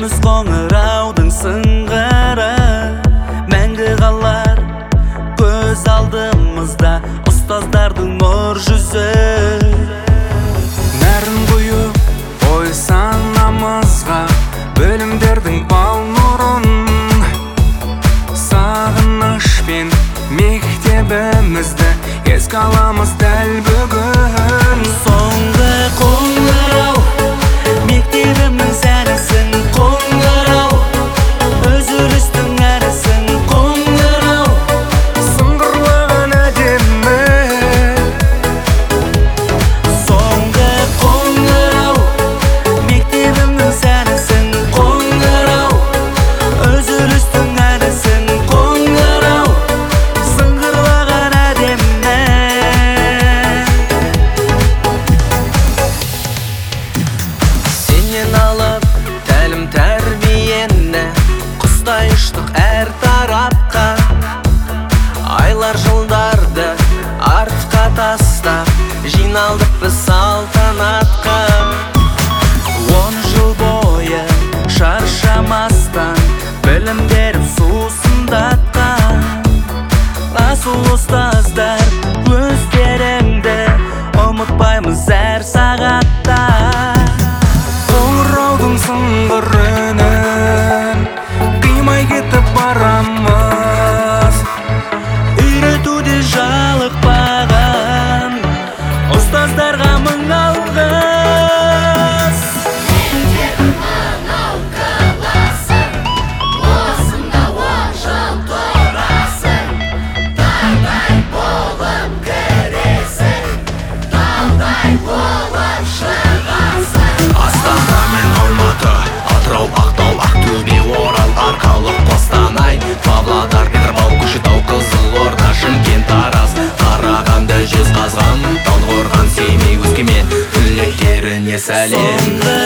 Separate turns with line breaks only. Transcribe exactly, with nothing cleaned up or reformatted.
Көзіміз қоңыраудың сыңғыры, мәңгі қалар көз алдымызда ұстаздардың нұр жүзі.
Нәрін құйып ой санамызға, бөлімдердің бал нұрын, сағынышпен мектебімізді еске аламыз дәл бүгін.
Соңғы қоңырау мектебімнің сәнісін, қоңырау үзілістің әрісін, қоңырау
сыңғырлаған әдемі.
Соңғы қоңырау мектебімнің сәнісін, қоңырау үзілістің әрісін, қоңырау сыңғырлаған әдемі. Сенен алып тәлім тәрбиені, құстай ұштық әр тарапқа. Айлар жылдарды артқа тастап, жиналдық біз салтанатқа. Он жыл бойы шаршамастан білім беріп сусындатқан асыл ұстаздар, өздеріңді ұмытпаймыз әр сағатта.
Қоңыраудың сыңғырынан қимай кетіп барамыз,
Үйретуде жалықпаған ұстаздарға мың алғыс.
Мектебім анау қаласың, осында он жыл тұрасың. Таудай болып кіресің, таудай болып шығасың.
Астана мен Алматы, Атырау, Ақтау, Ақтөбе, Орал, Арқалық, Қостанай, Павлодар, Петропавл, Көкшетау, Қызылорда, Шымкент, Тараз, Қарағанды, Жезқазған, Талдықорған, Семей, Өскемен, түлектеріне сәлем.